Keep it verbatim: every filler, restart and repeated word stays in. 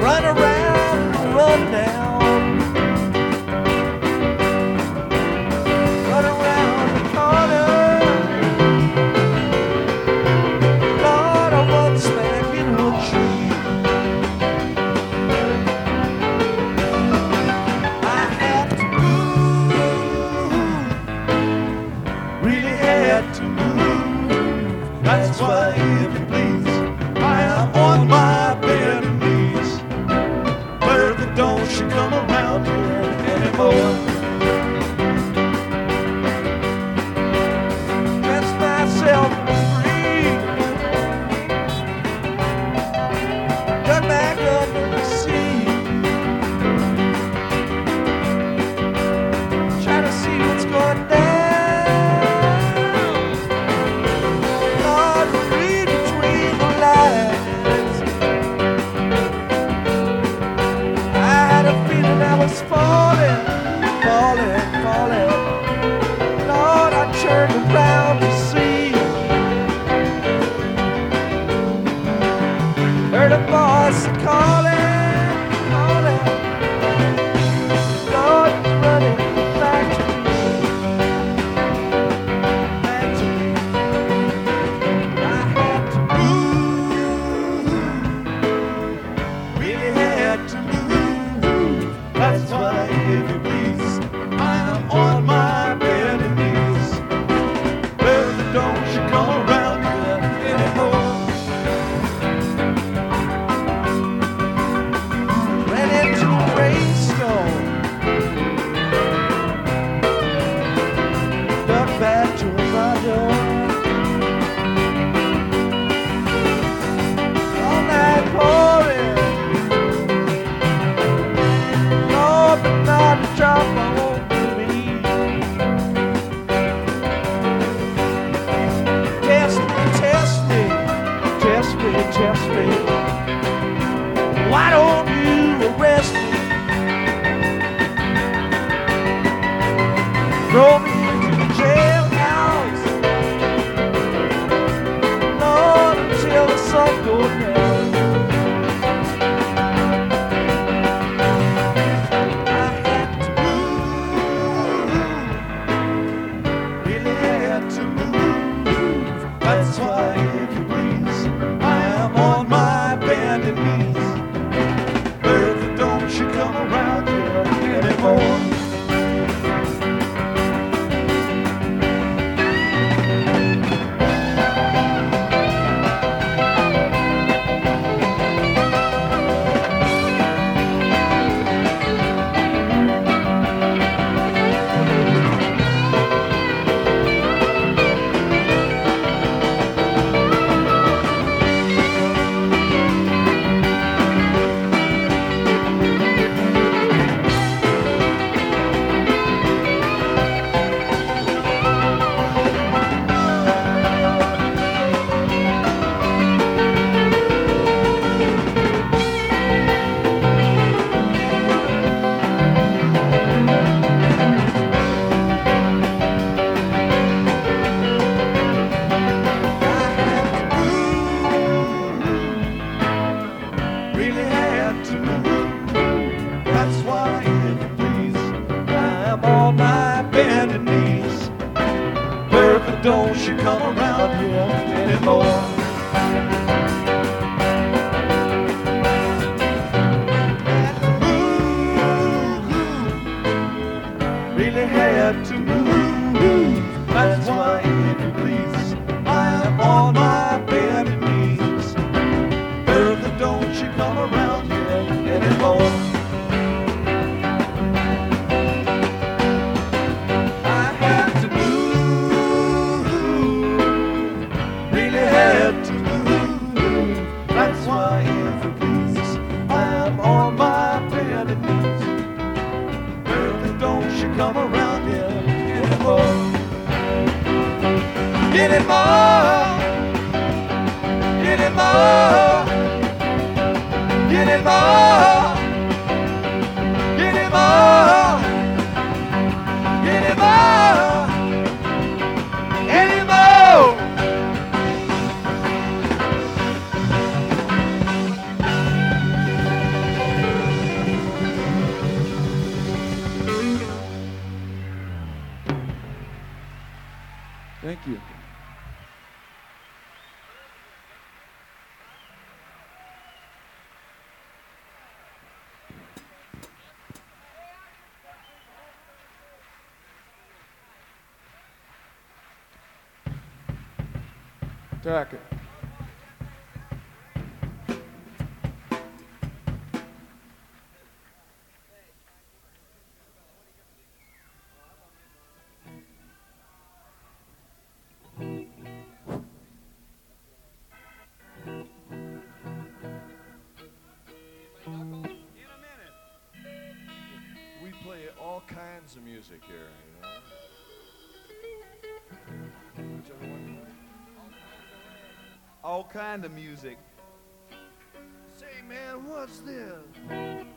run around, run down, run around the corner. Lord, I was smack into a tree. I had to move, really had to move. That's why, if you please, I am on my bed and knees. Bertha, don't you come around here anymore. Dress myself free, duck back under the sea, try to see what's going down. Lord, read between the lines. I had a feeling I was falling, falling, falling. Lord, I turned around to see, heard a voice calling, calling. Lord, it's running back to me, back to me. I had to move, really had to move. That's why, if you please, I am on my bed and knees. Bertha, don't you come around here anymore. Ran into a rainstorm, duck back to my door. All night pouring, Lord, but not a drop on me. Test me, test me, test me, test me. Why don't you arrest me? Throw me into the jailhouse, Lord, until the sun goes down. I had to move, really had to move. That's why, if you please, I am on my bended knees. Bertha, don't you come around here anymore. Really had to move. That's why, if you please, I am on my bended knees. Bertha, don't you come around here anymore. Had to move, really had to move. That's why, if you please, I am on my bended knees. Bertha, don't you come around here anymore. I had to move, really had to move. That's why, if you please, I am on my bended knees. Bertha, don't you come around here anymore. Anymore, anymore. Get it more, get it more, get it more, anymore. Thank you. Tack it. We play all kinds of music here, you know. Whichever one you like. All kind of music. Say, man, what's this?